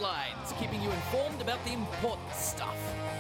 Headlines, keeping you informed about the important stuff.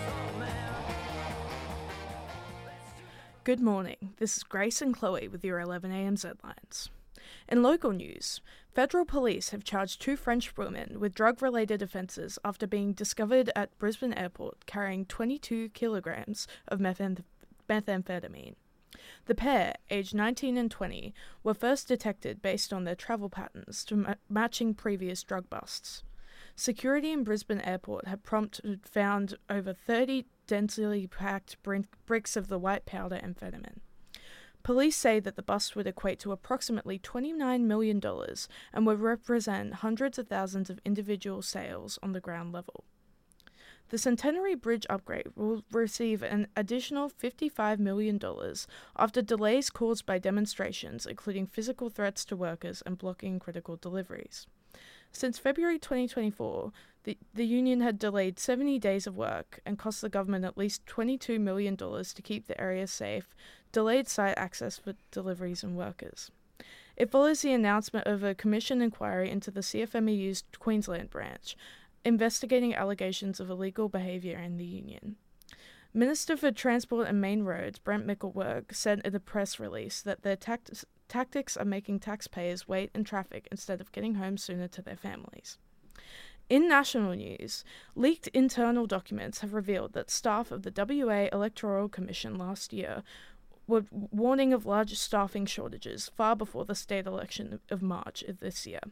Good morning, this is Grace and Chloe with your 11am headlines. In local news, federal police have charged 2 French women with drug-related offences after being discovered at Brisbane Airport carrying 22 kilograms of methamphetamine. The pair, aged 19 and 20, were first detected based on their travel patterns to matching previous drug busts. Security in Brisbane Airport had found over 30 densely packed bricks of the white powder amphetamine. Police say that the bust would equate to approximately $29 million and would represent hundreds of thousands of individual sales on the ground level. The Centenary Bridge upgrade will receive an additional $55 million after delays caused by demonstrations, including physical threats to workers and blocking critical deliveries. Since February 2024, the union had delayed 70 days of work and cost the government at least $22 million to keep the area safe, delayed site access for deliveries and workers. It follows the announcement of a commission inquiry into the CFMEU's Queensland branch, investigating allegations of illegal behaviour in the union. Minister for Transport and Main Roads, Brent Mickelberg, said in a press release that their tactics are making taxpayers wait in traffic instead of getting home sooner to their families. In national news, leaked internal documents have revealed that staff of the WA Electoral Commission last year were warning of large staffing shortages far before the state election of March of this year.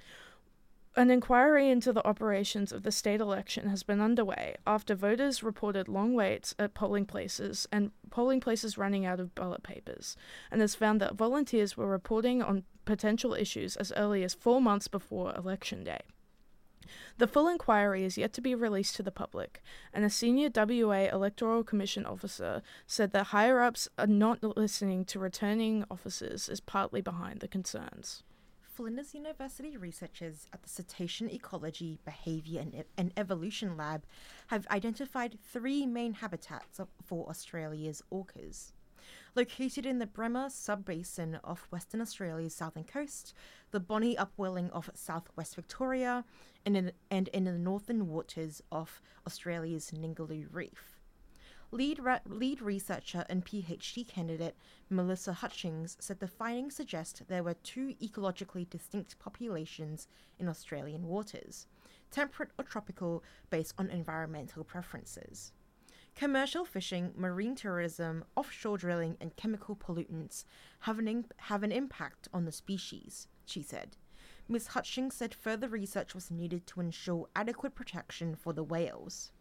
An inquiry into the operations of the state election has been underway after voters reported long waits at polling places and polling places running out of ballot papers, and has found that volunteers were reporting on potential issues as early as 4 months before Election Day. The full inquiry is yet to be released to the public, and a senior WA Electoral Commission officer said that higher-ups are not listening to returning officers is partly behind the concerns. Flinders University researchers at the Cetacean Ecology, Behaviour and Evolution Lab have identified 3 main habitats for Australia's orcas. Located in the Bremer sub-basin off Western Australia's southern coast, the Bonnie upwelling of southwest Victoria, and in the northern waters of Australia's Ningaloo Reef. Lead researcher and PhD candidate Melissa Hutchings said the findings suggest there were 2 ecologically distinct populations in Australian waters, temperate or tropical based on environmental preferences. Commercial fishing, marine tourism, offshore drilling and chemical pollutants have an impact on the species, she said. Ms. Hutchings said further research was needed to ensure adequate protection for the whales.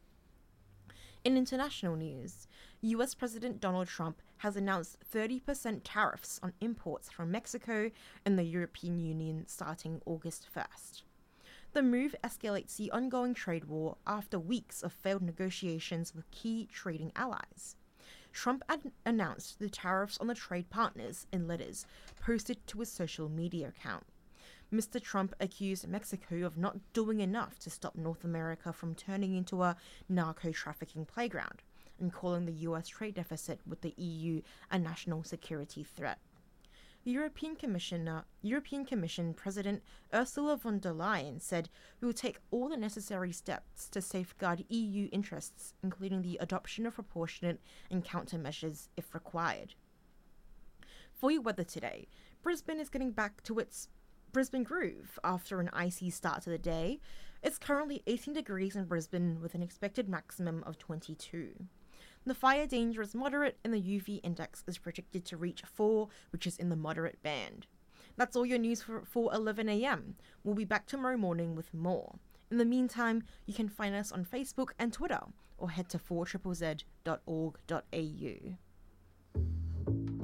In international news, US President Donald Trump has announced 30% tariffs on imports from Mexico and the European Union starting August 1st. The move escalates the ongoing trade war after weeks of failed negotiations with key trading allies. Trump announced the tariffs on the trade partners in letters posted to his social media account. Mr. Trump accused Mexico of not doing enough to stop North America from turning into a narco-trafficking playground, and calling the US trade deficit with the EU a national security threat. European Commission President Ursula von der Leyen said we will take all the necessary steps to safeguard EU interests, including the adoption of proportionate and countermeasures if required. For your weather today, Brisbane is getting back to its Brisbane groove after an icy start to the day. It's currently 18 degrees in Brisbane with an expected maximum of 22. The fire danger is moderate and the UV index is predicted to reach 4, which is in the moderate band. That's all your news for 11am. We'll be back tomorrow morning with more. In the meantime, you can find us on Facebook and Twitter or head to 4ZZZ.org.au.